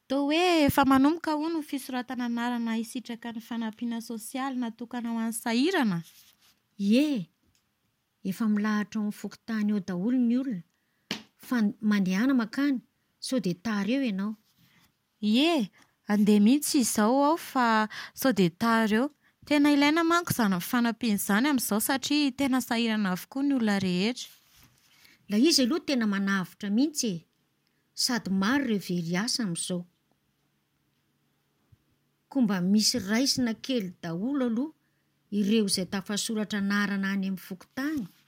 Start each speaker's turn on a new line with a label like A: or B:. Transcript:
A: Toa hoe efa manomboka hono fisoratana anarana hisitraka ny fanampiana sosialy natokana ho an'ny sahirana?
B: Ie, efa milahatra ao amin'ny fokontany eo daholo ny olona. Fa mandehana makany, sao dia tara eo ianao.
A: Ie, andeha mihitsy izao aho fa sao dia tara eo. Tena ilaina manko izany fanampiana izany amin'izao satria tena sahirana avokoa ny olona rehetra.
B: La izy aloha tena manavotra mihitsy e. Sady maro ireo very asa amin'izao. Koa mba misy raisina kely daholo aloha ireo izay tafasoratra anarana any amin'ny fokontany.